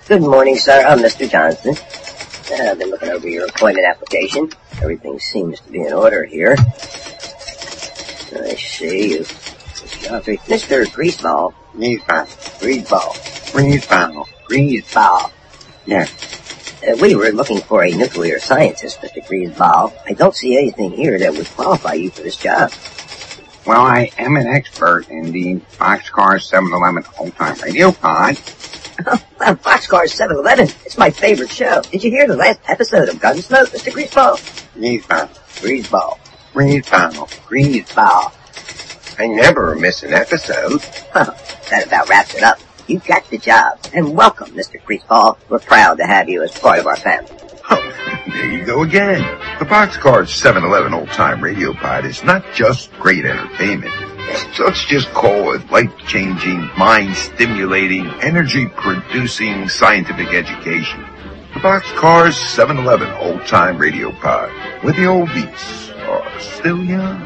Good morning, sir. I'm Mr. Johnson. I've been looking over your appointment application. Everything seems to be in order here. I see. Mr. Greaseball. Greaseball. Yeah. We were looking for a nuclear scientist, Mr. Greaseball. I don't see anything here that would qualify you for this job. Well, I am an expert in the Boxcar 711 old-time radio pod. Boxcar 711. It's my favorite show. Did you hear the last episode of Gunsmoke, Mr. Greaseball? Greaseball. I never miss an episode. Well, that about wraps it up. You got the job. And welcome, Mr. Greaseball. We're proud to have you as part of our family. Oh, there you go again. The Boxcar 711 old-time radio pod is not just great entertainment. So let's just call it life-changing, mind-stimulating, energy-producing scientific education. The Boxcar 711 old-time radio pod, where the oldies are still young.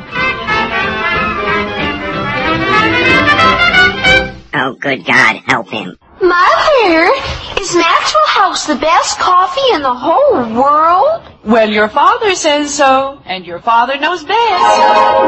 Oh, good God, help him. Mother, is Maxwell House the best coffee in the whole world? Well, your father says so, and your father knows best.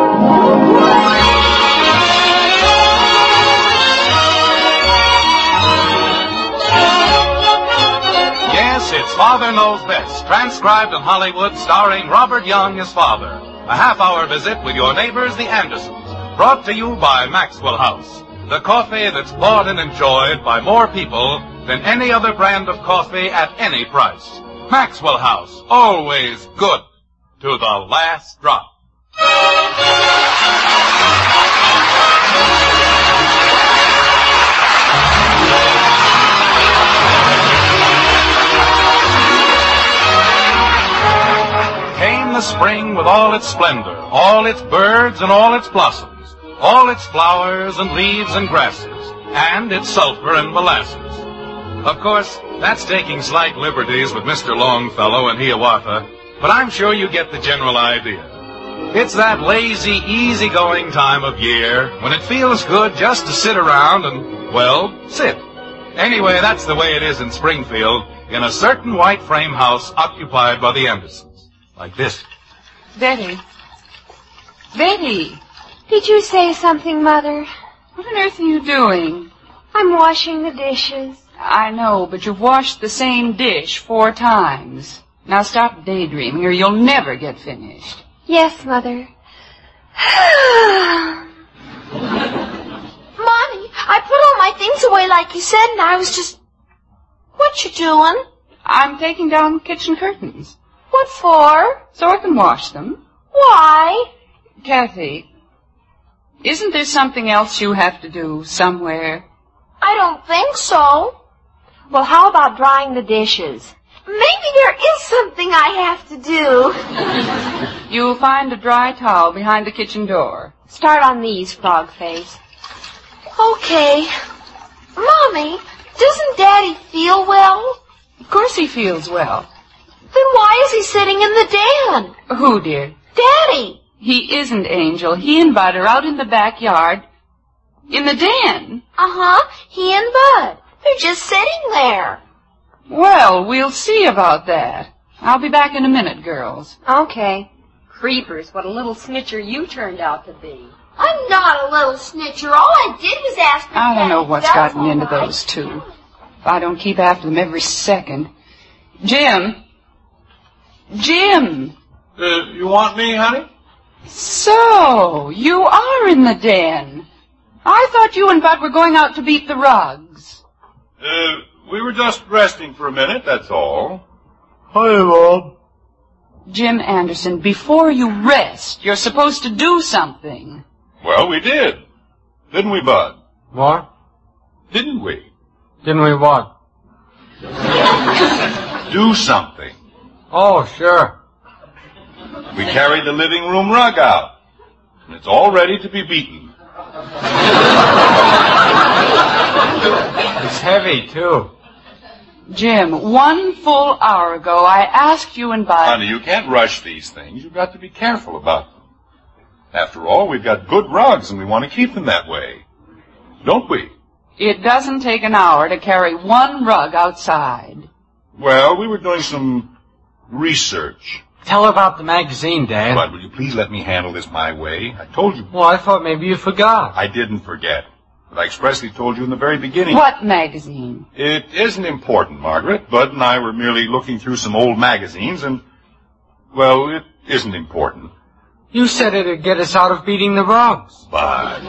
Yes, it's Father Knows Best, transcribed in Hollywood, starring Robert Young as father. A half-hour visit with your neighbors, the Andersons, brought to you by Maxwell House. The coffee that's bought and enjoyed by more people than any other brand of coffee at any price. Maxwell House, always good to the last drop. Came the spring with all its splendor, all its birds and all its blossoms. All its flowers and leaves and grasses, and its sulfur and molasses. Of course, that's taking slight liberties with Mr. Longfellow and Hiawatha, but I'm sure you get the general idea. It's that lazy, easygoing time of year when it feels good just to sit around and, well, sit. Anyway, that's the way it is in Springfield, in a certain white frame house occupied by the Andersons. Like this. Betty. Did you say something, Mother? What on earth are you doing? I'm washing the dishes. I know, but you've washed the same dish 4 times. Now stop daydreaming or you'll never get finished. Yes, Mother. Mommy, I put all my things away like you said, and I was just... What you doing? I'm taking down kitchen curtains. What for? So I can wash them. Why? Kathy, isn't there something else you have to do somewhere? I don't think so. Well, how about drying the dishes? Maybe there is something I have to do. You'll find a dry towel behind the kitchen door. Start on these, Frog Face. Okay. Mommy, doesn't Daddy feel well? Of course he feels well. Then why is he sitting in the den? Who, dear? Daddy. He isn't, Angel. He and Bud are out in the backyard. In the den. Uh-huh. He and Bud. They're just sitting there. Well, we'll see about that. I'll be back in a minute, girls. Okay. Creepers, what a little snitcher you turned out to be. I'm not a little snitcher. All I did was ask for I don't know Daddy. what's That's gotten into all right. those two. If I don't keep after them every second. Jim! You want me, honey? So, you are in the den. I thought you and Bud were going out to beat the rugs. We were just resting for a minute, that's all. Hi, Bob. Jim Anderson, before you rest, you're supposed to do something. Well, we did. Didn't we, Bud? What? Didn't we? Didn't we what? Do something. Oh, sure. We carried the living room rug out, and it's all ready to be beaten. It's heavy, too. Jim, 1 full hour ago, I asked you and Bud... Honey, you can't rush these things. You've got to be careful about them. After all, we've got good rugs, and we want to keep them that way. Don't we? It doesn't take an hour to carry one rug outside. Well, we were doing some research. Tell her about the magazine, Dad. Bud, will you please let me handle this my way? I told you. Well, I thought maybe you forgot. I didn't forget. But I expressly told you in the very beginning. What magazine? It isn't important, Margaret. Bud and I were merely looking through some old magazines and, well, it isn't important. You said it'd get us out of beating the rugs. Bud.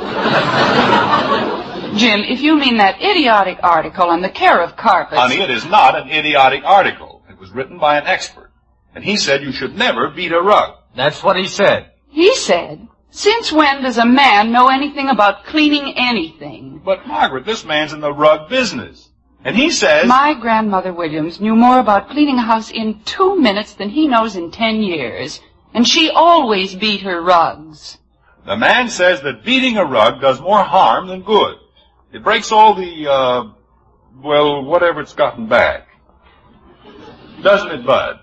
Jim, if you mean that idiotic article on the care of carpets... Honey, it is not an idiotic article. It was written by an expert. And he said you should never beat a rug. That's what he said. He said, since when does a man know anything about cleaning anything? But, Margaret, this man's in the rug business. And he says... My grandmother Williams knew more about cleaning a house in 2 minutes than he knows in 10 years. And she always beat her rugs. The man says that beating a rug does more harm than good. It breaks all the, well, whatever it's gotten back. Doesn't it, Bud?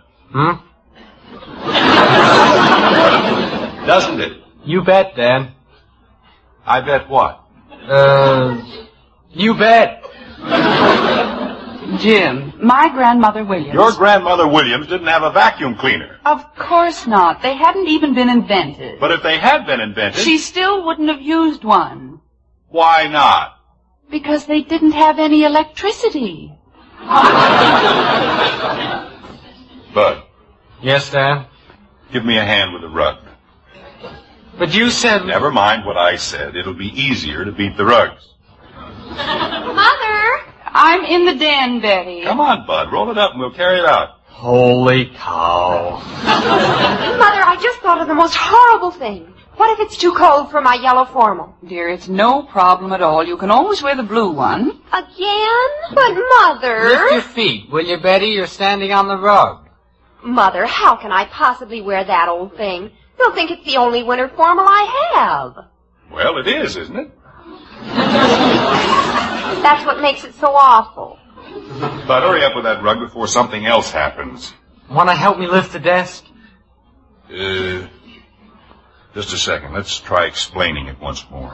Doesn't it? You bet, Dad. I bet what? You bet. Jim, my grandmother Williams... Your grandmother Williams didn't have a vacuum cleaner. Of course not. They hadn't even been invented. But if they had been invented... She still wouldn't have used one. Why not? Because they didn't have any electricity. Bud. Yes, Dad? Give me a hand with the rug. But you said... Never mind what I said. It'll be easier to beat the rugs. Mother! I'm in the den, Betty. Come on, Bud. Roll it up and we'll carry it out. Holy cow. Mother, I just thought of the most horrible thing. What if it's too cold for my yellow formal? Dear, it's no problem at all. You can always wear the blue one. Again? But, Mother... Lift your feet, will you, Betty? You're standing on the rug. Mother, how can I possibly wear that old thing? They'll think it's the only winter formal I have. Well, it is, isn't it? That's what makes it so awful. Bud, hurry up with that rug before something else happens. Want to help me lift the desk? Just a second. Let's try explaining it once more.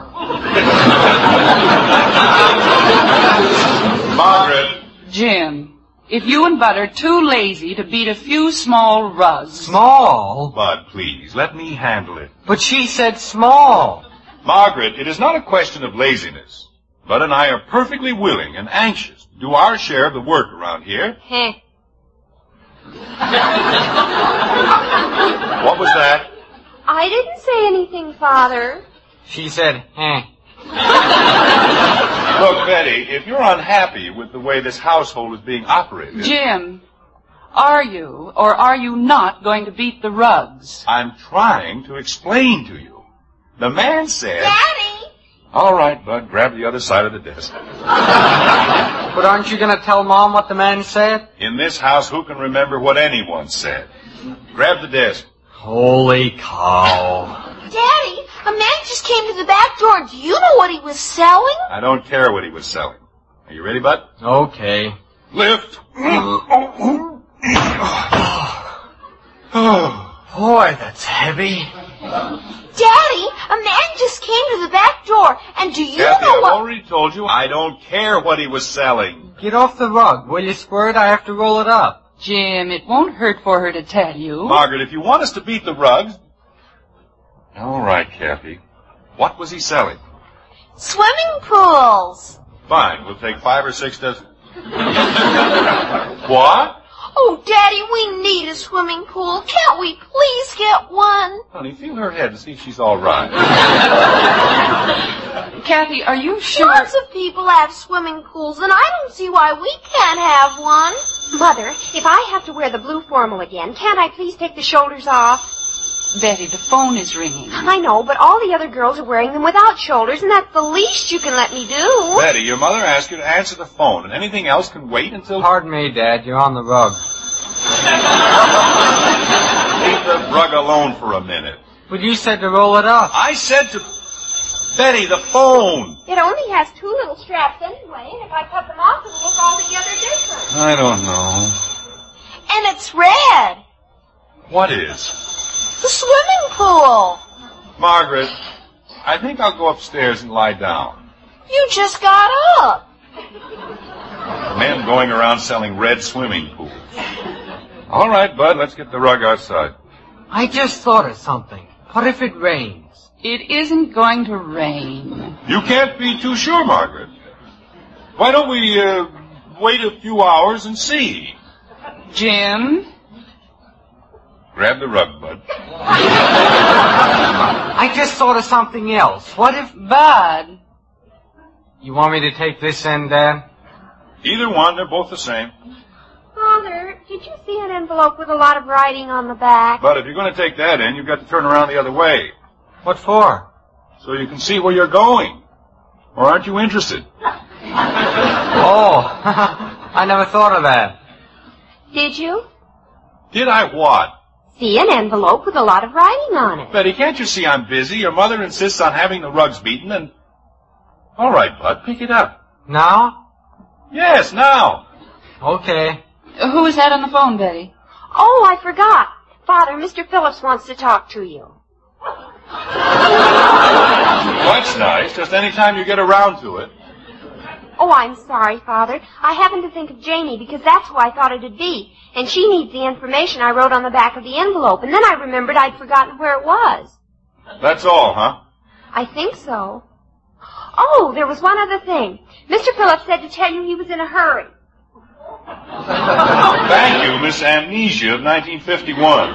Margaret! Jim, if you and Bud are too lazy to beat a few small rugs... Small? Bud, please, let me handle it. But she said small. Margaret, it is not a question of laziness. Bud and I are perfectly willing and anxious to do our share of the work around here. Heh. What was that? I didn't say anything, Father. She said, Look, Betty, if you're unhappy with the way this household is being operated... Jim, are you or are you not going to beat the rugs? I'm trying to explain to you. The man said... Daddy! All right, Bud, grab the other side of the desk. But aren't you going to tell Mom what the man said? In this house, who can remember what anyone said? Grab the desk. Holy cow. Daddy, a man just came to the back door. Do you know what he was selling? I don't care what he was selling. Are you ready, Bud? Okay. Lift. Boy, that's heavy. Daddy, a man just came to the back door. And do you Kathy, know I've what... already told you I don't care what he was selling. Get off the rug, will you, Squirt? I have to roll it up. Jim, it won't hurt for her to tell you. Margaret, if you want us to beat the rugs... All right, Kathy. What was he selling? Swimming pools. Fine, we'll take 5 or 6 dozen. What? Oh, Daddy, we need a swimming pool. Can't we please get one? Honey, feel her head and see if she's all right. Kathy, are you sure? Lots of people have swimming pools, and I don't see why we can't have one. Mother, if I have to wear the blue formal again, can't I please take the shoulders off? Betty, the phone is ringing. I know, but all the other girls are wearing them without shoulders, and that's the least you can let me do. Betty, your mother asked you to answer the phone, and anything else can wait until... Pardon me, Dad, you're on the rug. Leave the rug alone for a minute. But you said to roll it up. I said to... Betty, the phone! It only has 2 little straps anyway, and if I cut them off, it'll look altogether different. I don't know. And it's red. What is? The swimming pool. Margaret, I think I'll go upstairs and lie down. You just got up. Men going around selling red swimming pools. All right, Bud, let's get the rug outside. I just thought of something. What if it rains? It isn't going to rain. You can't be too sure, Margaret. Why don't we, wait a few hours and see? Jim? Grab the rug, Bud. I just thought of something else. What if... Bud. You want me to take this end, Dad? Either one, they're both the same. Father, did you see an envelope with a lot of writing on the back? But if you're going to take that in, you've got to turn around the other way. What for? So you can see where you're going. Or aren't you interested? Oh, I never thought of that. Did you? Did I what? See an envelope with a lot of writing on it. Betty, can't you see I'm busy? Your mother insists on having the rugs beaten and... All right, Bud, pick it up. Now? Yes, now. Okay. Who is that on the phone, Betty? Oh, I forgot. Father, Mr. Phillips wants to talk to you. Well, that's nice. Just any time you get around to it. Oh, I'm sorry, Father. I happened to think of Janie because that's who I thought it'd be. And she needs the information I wrote on the back of the envelope. And then I remembered I'd forgotten where it was. That's all, huh? I think so. Oh, there was one other thing. Mr. Phillips said to tell you he was in a hurry. Thank you, Miss Amnesia of 1951.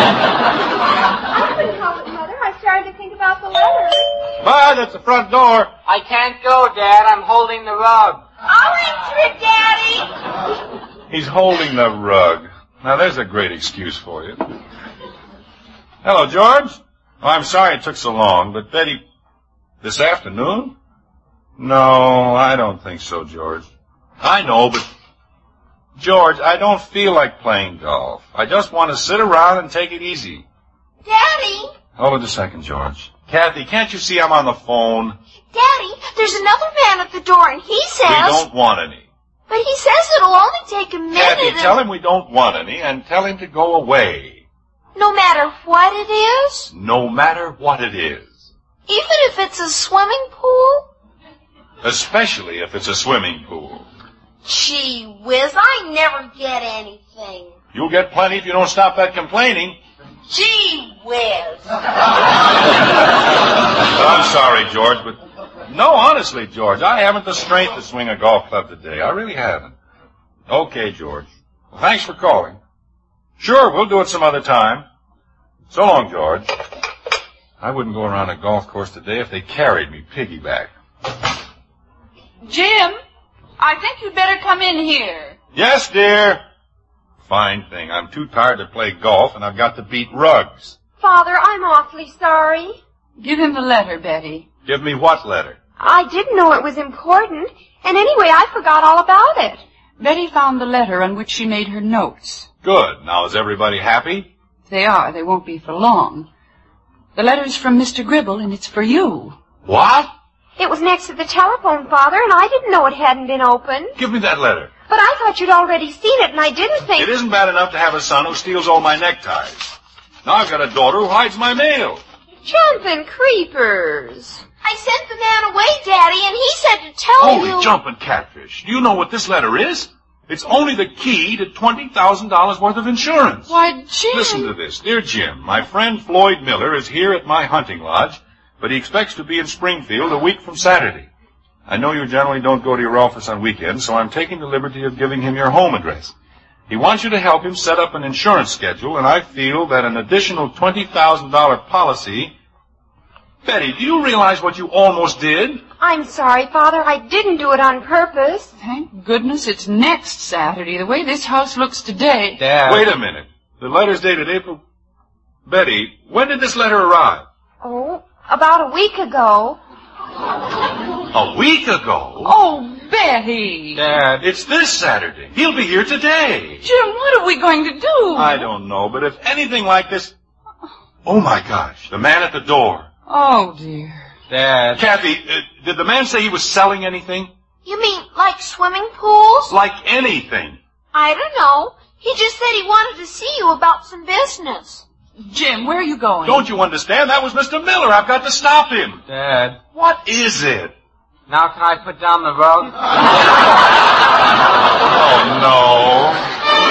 I couldn't help it, Mother. I started to think about the letter. Bud, that's the front door. I can't go, Dad. I'm holding the rug. I'll answer it, Daddy. He's holding the rug. Now, there's a great excuse for you. Hello, George. Oh, I'm sorry it took so long, but Betty... This afternoon? No, I don't think so, George. I know, but... George, I don't feel like playing golf. I just want to sit around and take it easy. Daddy. Hold it a second, George. Kathy, can't you see I'm on the phone? Daddy, there's another man at the door, and he says... We don't want any. But he says it'll only take a minute. Kathy, tell him we don't want any, and tell him to go away. No matter what it is? No matter what it is. Even if it's a swimming pool? Especially if it's a swimming pool. Gee whiz, I never get anything. You'll get plenty if you don't stop that complaining. Gee whiz. I'm sorry, George, but... No, honestly, George, I haven't the strength to swing a golf club today. I really haven't. Okay, George. Well, thanks for calling. Sure, we'll do it some other time. So long, George. I wouldn't go around a golf course today if they carried me piggyback. Jim, I think you'd better come in here. Yes, dear. Fine thing. I'm too tired to play golf, and I've got to beat rugs. Father, I'm awfully sorry. Give him the letter, Betty. Give me what letter? I didn't know it was important, and anyway, I forgot all about it. Betty found the letter on which she made her notes. Good. Now, is everybody happy? They are. They won't be for long. The letter's from Mr. Gribble, and it's for you. What? It was next to the telephone, Father, and I didn't know it hadn't been opened. Give me that letter. But I thought you'd already seen it, and I didn't think... It isn't bad enough to have a son who steals all my neckties. Now I've got a daughter who hides my mail. Jumping creepers. I sent the man away, Daddy, and he said to tell you... Holy jumping catfish. Do you know what this letter is? It's only the key to $20,000 worth of insurance. Why, Jim... Listen to this. Dear Jim, my friend Floyd Miller is here at my hunting lodge, but he expects to be in Springfield a week from Saturday. I know you generally don't go to your office on weekends, so I'm taking the liberty of giving him your home address. He wants you to help him set up an insurance schedule, and I feel that an additional $20,000 policy... Betty, do you realize what you almost did? I'm sorry, Father. I didn't do it on purpose. Thank goodness it's next Saturday, the way this house looks today. Dad. Wait a minute. The letter's dated April... Betty, when did this letter arrive? Oh, about a week ago. A week ago? Oh, Betty. Dad. It's this Saturday. He'll be here today. Jim, what are we going to do? I don't know, but if anything like this... Oh, my gosh, the man at the door. Oh, dear. Dad. Kathy, did the man say he was selling anything? You mean like swimming pools? Like anything. I don't know. He just said he wanted to see you about some business. Jim, where are you going? Don't you understand? That was Mr. Miller. I've got to stop him. Dad. What is it? Now can I put down the rug? Oh, no.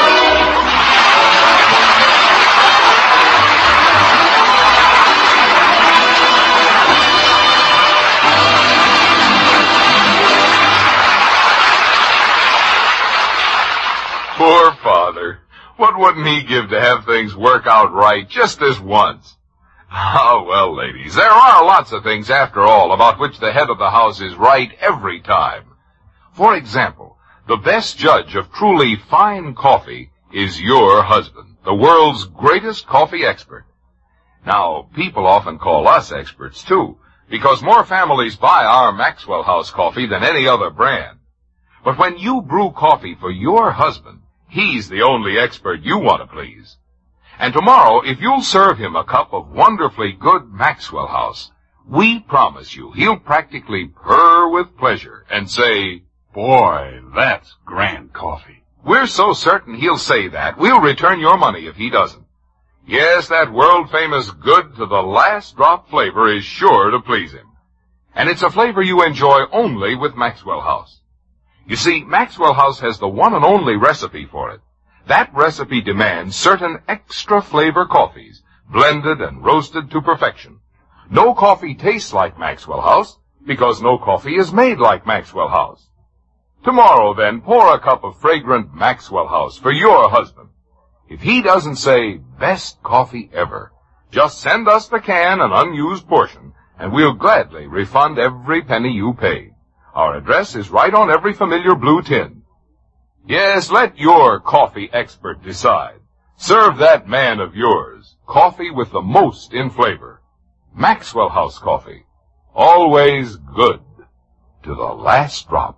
Poor father. What wouldn't he give to have things work out right just this once? Oh, well, ladies, there are lots of things, after all, about which the head of the house is right every time. For example, the best judge of truly fine coffee is your husband, the world's greatest coffee expert. Now, people often call us experts, too, because more families buy our Maxwell House coffee than any other brand. But when you brew coffee for your husband, he's the only expert you want to please. And tomorrow, if you'll serve him a cup of wonderfully good Maxwell House, we promise you he'll practically purr with pleasure and say, "Boy, that's grand coffee." We're so certain he'll say that, we'll return your money if he doesn't. Yes, that world-famous good to the last drop flavor is sure to please him. And it's a flavor you enjoy only with Maxwell House. You see, Maxwell House has the one and only recipe for it. That recipe demands certain extra flavor coffees, blended and roasted to perfection. No coffee tastes like Maxwell House, because no coffee is made like Maxwell House. Tomorrow, then, pour a cup of fragrant Maxwell House for your husband. If he doesn't say, "Best coffee ever," just send us the can and unused portion, and we'll gladly refund every penny you paid. Our address is right on every familiar blue tin. Yes, let your coffee expert decide. Serve that man of yours coffee with the most in flavor. Maxwell House coffee. Always good to the last drop.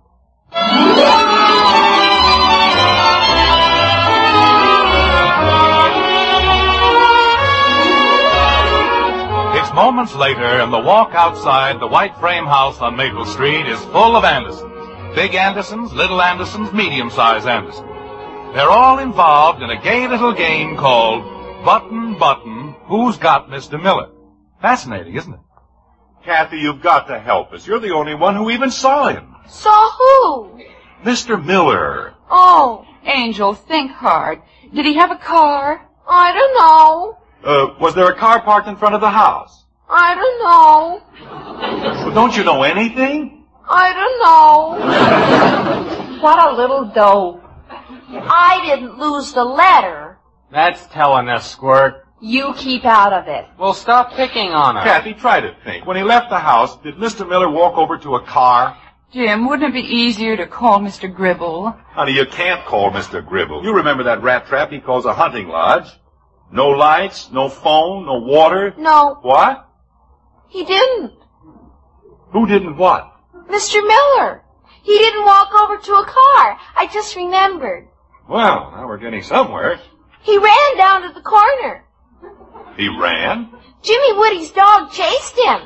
It's moments later, and the walk outside the white frame house on Maple Street is full of Andersons. Big Andersons, little Andersons, medium-sized Andersons. They're all involved in a gay little game called Button, Button, Who's Got Mr. Miller? Fascinating, isn't it? Kathy, you've got to help us. You're the only one who even saw him. Saw who? Mr. Miller. Oh. Angel, think hard. Did he have a car? I don't know. Was there a car parked in front of the house? I don't know. Well, don't you know anything? I don't know. What a little dope. I didn't lose the letter. That's telling us, Squirt. You keep out of it. Well, stop picking on her. Kathy, try to think. When he left the house, did Mr. Miller walk over to a car? Jim, wouldn't it be easier to call Mr. Gribble? Honey, you can't call Mr. Gribble. You remember that rat trap he calls a hunting lodge? No lights, no phone, no water? No. What? He didn't. Who didn't what? Mr. Miller. He didn't walk over to a car. I just remembered. Well, now we're getting somewhere. He ran down to the corner. He ran? Jimmy Woody's dog chased him.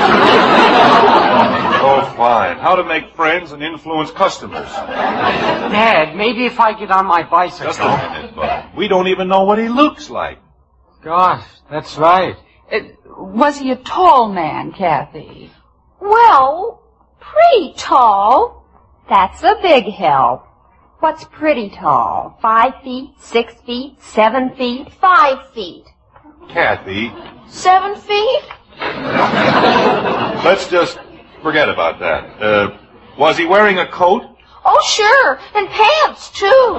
Oh, fine. How to make friends and influence customers. Dad, maybe if I get on my bicycle. Just a minute, Bud. We don't even know what he looks like. Gosh, that's right. Was he a tall man, Kathy? Well, pretty tall. That's a big help. What's pretty tall? 5 feet, 6 feet, 7 feet? 5 feet. Kathy. 7 feet? Let's just forget about that. Was he wearing a coat? Oh, sure. And pants, too.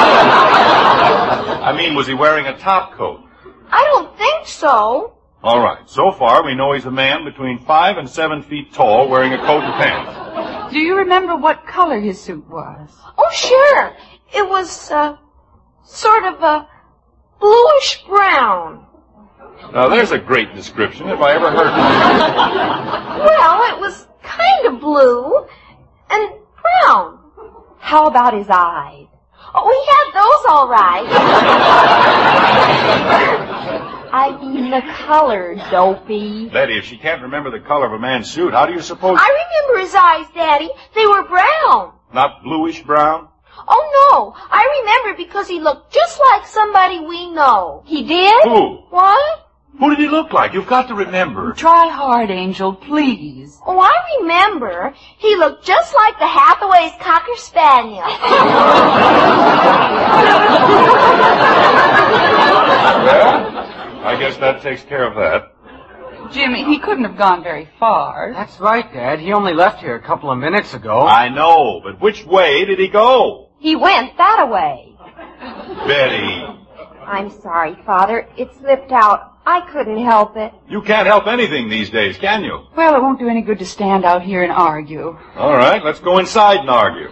I mean, was he wearing a top coat? I don't think so. All right. So far, we know he's a man between 5 and 7 feet tall wearing a coat and pants. Do you remember what color his suit was? Oh, sure. It was, sort of a bluish brown. Now, there's a great description if I ever heard one. Well, it was kind of blue and brown. How about his eyes? Oh, he had those all right. I mean the color, dopey. Betty, if she can't remember the color of a man's suit, how do you suppose... I remember his eyes, Daddy. They were brown. Not bluish brown? Oh, no. I remember because he looked just like somebody we know. He did? Who? What? Who did he look like? You've got to remember. Try hard, Angel, please. Oh, I remember. He looked just like the Hathaway's Cocker Spaniel. Well, I guess that takes care of that. Jimmy, he couldn't have gone very far. That's right, Dad. He only left here a couple of minutes ago. I know, but which way did he go? He went that way. Betty, I'm sorry, Father. It slipped out. I couldn't help it. you can't help anything these days, can you? Well, it won't do any good to stand out here and argue. All right, let's go inside and argue.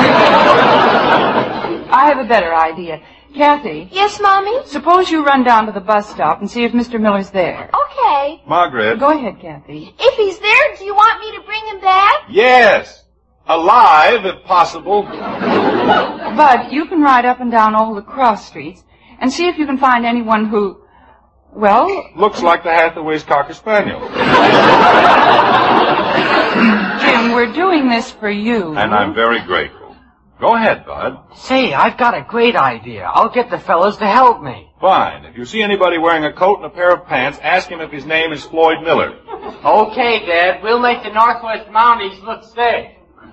I have a better idea. Kathy. Yes, Mommy? Suppose you run down to the bus stop and see if Mr. Miller's there. Okay. Margaret. Go ahead, Kathy. If he's there, do you want me to bring him back? Yes. Alive, if possible. Bud, you can ride up and down all the cross streets and see if you can find anyone who, well... Looks like the Hathaway's Cocker Spaniel. Jim, we're doing this for you. And I'm very grateful. Go ahead, Bud. Say, I've got a great idea. I'll get the fellas to help me. Fine. If you see anybody wearing a coat and a pair of pants, ask him if his name is Floyd Miller. Okay, Dad. We'll make the Northwest Mounties look safe.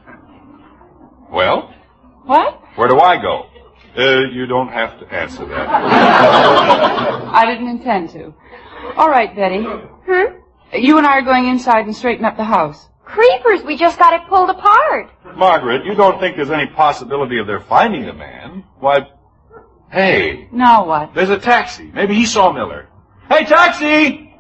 Well? What? Where do I go? You don't have to answer that. I didn't intend to. All right, Betty. You and I are going inside and straighten up the house. Creepers, we just got it pulled apart. Margaret, you don't think there's any possibility of their finding the man? Why, hey. Now what? There's a taxi. Maybe he saw Miller. Hey, taxi!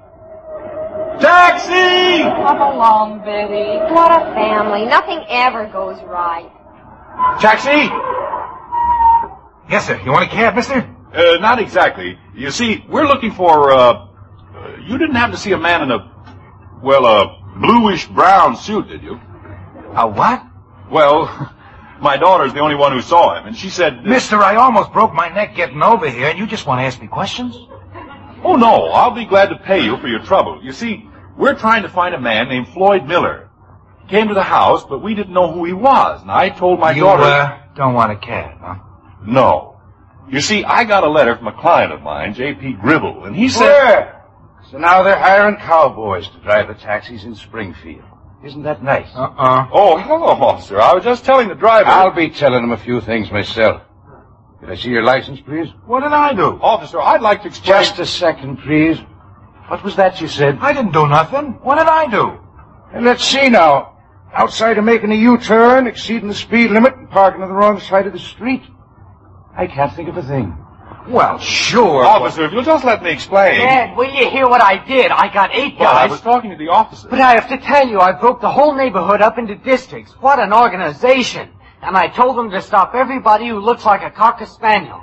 Taxi! Come along, Betty. What a family. Nothing ever goes right. Taxi! Yes, sir. You want a cab, mister? Not exactly. You see, we're looking for, you didn't happen to see a man in a bluish-brown suit, did you? A what? Well, my daughter's the only one who saw him, and she said... Mister, I almost broke my neck getting over here, and you just want to ask me questions? Oh, no, I'll be glad to pay you for your trouble. You see, we're trying to find a man named Floyd Miller. He came to the house, but we didn't know who he was, and I told my daughter... You, don't want a cab, huh? No. You see, I got a letter from a client of mine, J.P. Gribble, and he said... Where? So now they're hiring cowboys to drive the taxis in Springfield. Isn't that nice? Oh, hello, officer. I was just telling the driver... I'll be telling him a few things myself. Can I see your license, please? What did I do? Officer, I'd like to explain... Just a second, please. What was that you said? I didn't do nothing. What did I do? And let's see now. Outside of making a U-turn, exceeding the speed limit, and parking on the wrong side of the street. I can't think of a thing. Well, sure. Officer, if you'll just let me explain. Dad, will you hear what I did? I got 8 guys. Well, I was talking to the officer. But I have to tell you, I broke the whole neighborhood up into districts. What an organization. And I told them to stop everybody who looks like a Cocker Spaniel.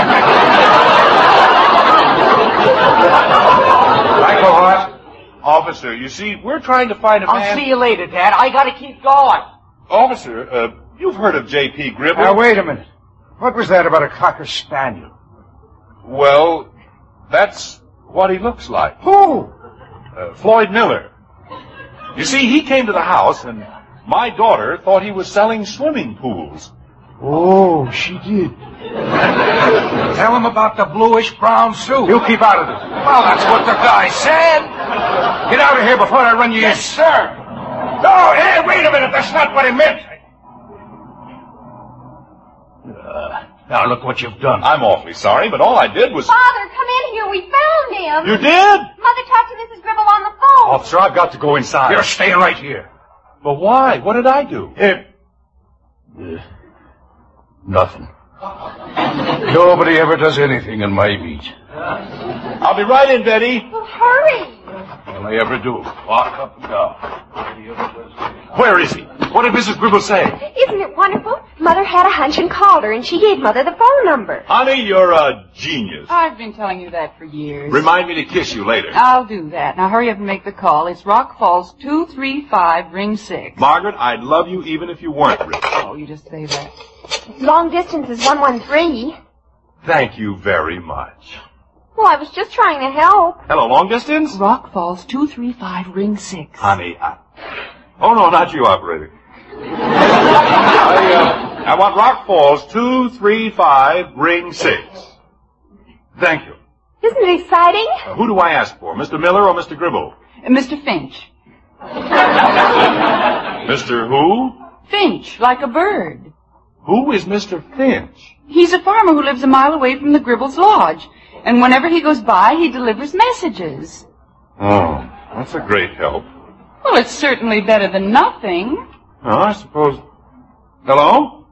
Michael Hart. Officer, you see, we're trying to find a man... I'll see you later, Dad. I gotta keep going. Officer, you've heard of J.P. Gribble? Now, wait a minute. What was that about a Cocker Spaniel? Well, that's what he looks like. Who? Floyd Miller. You see, he came to the house, and my daughter thought he was selling swimming pools. Oh, she did. Tell him about the bluish-brown suit. You keep out of this. Well, that's what the guy said. Get out of here before I run you in. Yes, sir. No, hey, wait a minute. That's not what he meant. Now, look what you've done. I'm awfully sorry, but all I did was... Father, come in here. We found him. You did? Mother talked to Mrs. Gribble on the phone. Officer, I've got to go inside. You're staying right here. But why? What did I do? Nothing. Nobody ever does anything in my beat. I'll be right in, Betty. Well, hurry. All I ever do, walk up and down. Nobody ever does anything. Where is he? What did Mrs. Gribble say? Isn't it wonderful? Mother had a hunch and called her, and she gave Mother the phone number. Honey, you're a genius. I've been telling you that for years. Remind me to kiss you later. I'll do that. Now hurry up and make the call. It's Rock Falls 235, ring 6. Margaret, I'd love you even if you weren't rich. Oh, you just say that. Long distance is 113. Thank you very much. Well, I was just trying to help. Hello, long distance? Rock Falls 235, ring 6. Honey, Oh, no, not you, operator. I want Rock Falls 235, ring 6. Thank you. Isn't it exciting? Who do I ask for, Mr. Miller or Mr. Gribble? Mr. Finch. Mr. who? Finch, like a bird. Who is Mr. Finch? He's a farmer who lives a mile away from the Gribble's lodge. And whenever he goes by, he delivers messages. Oh, that's a great help. Well, it's certainly better than nothing. Oh, I suppose... Hello?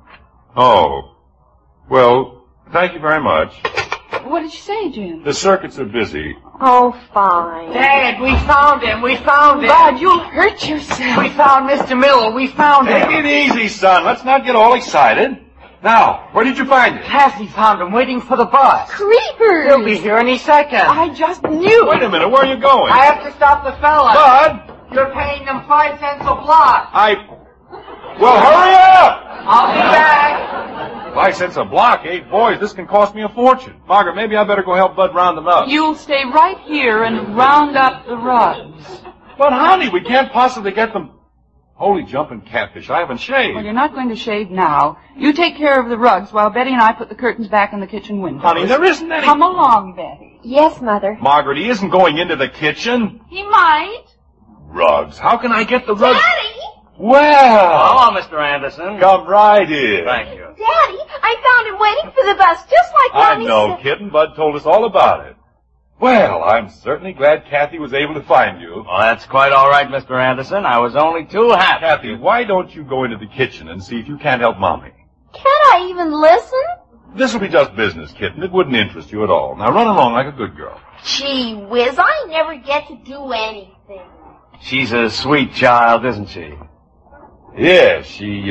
Oh. Well, thank you very much. What did you say, Jim? The circuits are busy. Oh, fine. Dad, we found him. We found him. Bud, you'll hurt yourself. We found Mr. Miller. We found him. Take it easy, son. Let's not get all excited. Now, where did you find him? Cassie found him waiting for the bus. Creepers! He'll be here any second. I just knew. Wait a minute, where are you going? I have to stop the fella. Bud! You're paying them 5 cents a block. Well, hurry up! I'll be back. 5 cents a block, 8 boys. This can cost me a fortune. Margaret, maybe I better go help Bud round them up. You'll stay right here and round up the rugs. But, honey, we can't possibly get them... Holy jumping catfish, I haven't shaved. Well, you're not going to shave now. You take care of the rugs while Betty and I put the curtains back in the kitchen window. Honey, there isn't any... Come along, Betty. Yes, Mother. Margaret, he isn't going into the kitchen. He might. Rugs. How can I get the rugs? Daddy! Well... Hello, Mr. Anderson. Come right in. Thank you. Daddy, I found him waiting for the bus, just like I Mommy know, said. kitten. Bud told us all about it. Well, I'm certainly glad Kathy was able to find you. Well, that's quite all right, Mr. Anderson. I was only too happy. Kathy, why don't you go into the kitchen and see if you can't help Mommy? Can't I even listen? This will be just business, kitten. It wouldn't interest you at all. Now run along like a good girl. Gee whiz, I never get to do anything. She's a sweet child, isn't she? Yes, she,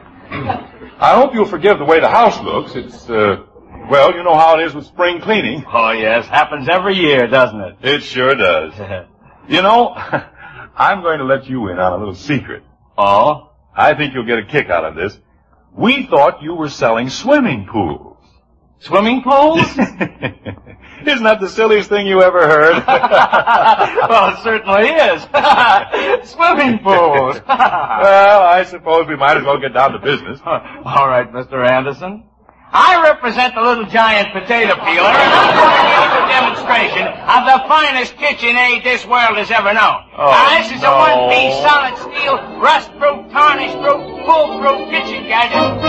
I hope you'll forgive the way the house looks. It's, well, you know how it is with spring cleaning. Oh, yes. Happens every year, doesn't it? It sure does. You know, I'm going to let you in on a little secret. Oh? I think you'll get a kick out of this. We thought you were selling swimming pools. Swimming pools? Isn't that the silliest thing you ever heard? Well, it certainly is. Swimming pools. Well, I suppose we might as well get down to business. All right, Mr. Anderson. I represent the Little Giant Potato Peeler, and I'm going to give you a demonstration of the finest KitchenAid this world has ever known. This is a one-piece solid steel, rust-proof, tarnish-proof, foolproof kitchen gadget.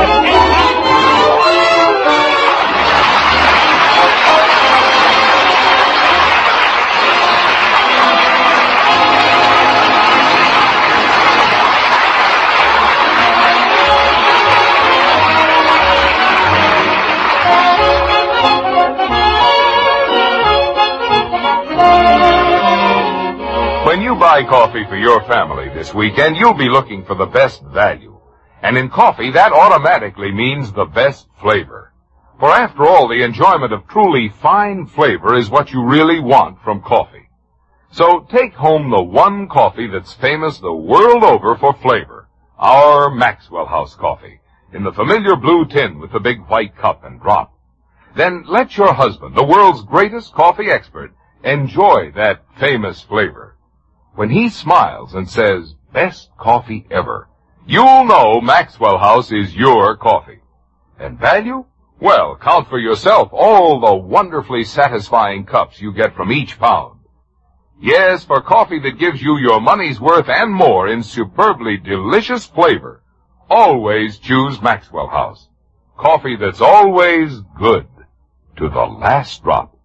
When you buy coffee for your family this weekend, you'll be looking for the best value. And in coffee, that automatically means the best flavor. For after all, the enjoyment of truly fine flavor is what you really want from coffee. So take home the one coffee that's famous the world over for flavor. Our Maxwell House coffee, in the familiar blue tin with the big white cup and drop. Then let your husband, the world's greatest coffee expert, enjoy that famous flavor. When he smiles and says, best coffee ever, you'll know Maxwell House is your coffee. And value? Well, count for yourself all the wonderfully satisfying cups you get from each pound. Yes, for coffee that gives you your money's worth and more in superbly delicious flavor, always choose Maxwell House. Coffee that's always good to the last drop.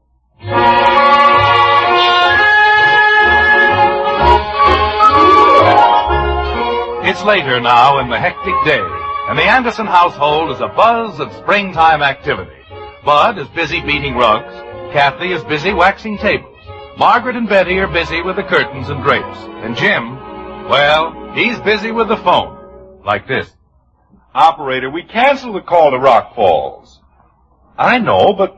It's later now in the hectic day, and the Anderson household is abuzz of springtime activity. Bud is busy beating rugs. Kathy is busy waxing tables. Margaret and Betty are busy with the curtains and drapes. And Jim, well, he's busy with the phone. Like this. Operator, we canceled the call to Rock Falls. I know, but...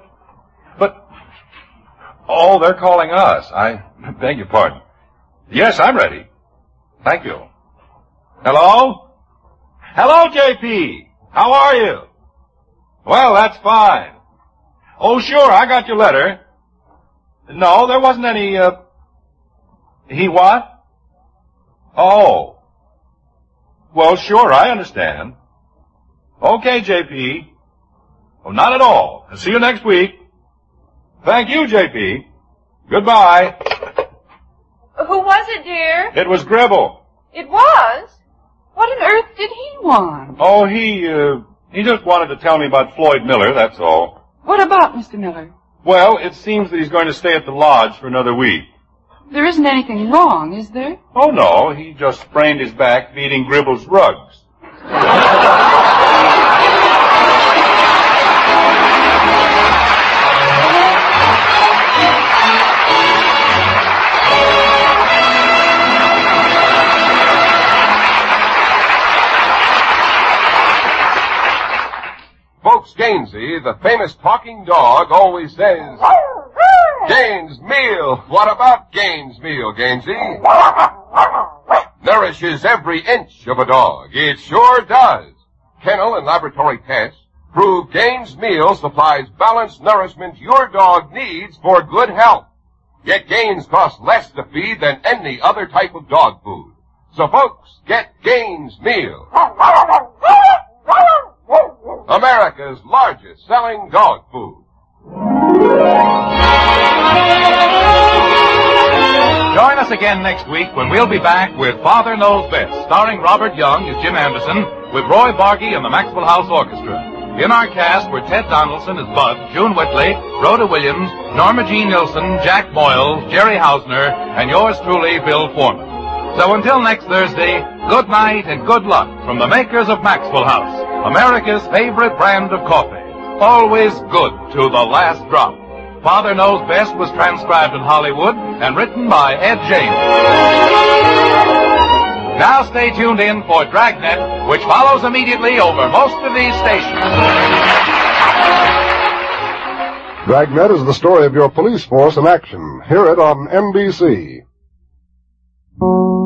Oh, they're calling us. I beg your pardon. Yes, I'm ready. Thank you. Hello? Hello, JP. How are you? Well, that's fine. Oh, sure, I got your letter. No, there wasn't any, He what? Oh. Well, sure, I understand. Okay, JP. Oh, not at all. I'll see you next week. Thank you, J.P. Goodbye. Who was it, dear? It was Gribble. It was? What on earth did he want? Oh, he just wanted to tell me about Floyd Miller, that's all. What about Mr. Miller? Well, it seems that he's going to stay at the lodge for another week. There isn't anything wrong, is there? Oh, no, he just sprained his back feeding Gribble's rugs. Folks, Gainsey, the famous talking dog, always says, Gaines Meal. What about Gaines Meal, Gainsey? Nourishes every inch of a dog. It sure does. Kennel and laboratory tests prove Gaines Meal supplies balanced nourishment your dog needs for good health. Yet Gaines costs less to feed than any other type of dog food. So folks, get Gaines Meal. America's largest selling dog food. Join us again next week when we'll be back with Father Knows Best, starring Robert Young as Jim Anderson, with Roy Bargy and the Maxwell House Orchestra. In our cast were Ted Donaldson as Bud, June Whitley, Rhoda Williams, Norma Jean Nilsson, Jack Moyles, Jerry Hausner, and yours truly, Bill Foreman. So until next Thursday, good night and good luck from the makers of Maxwell House, America's favorite brand of coffee. Always good to the last drop. Father Knows Best was transcribed in Hollywood and written by Ed James. Now stay tuned in for Dragnet, which follows immediately over most of these stations. Dragnet is the story of your police force in action. Hear it on NBC.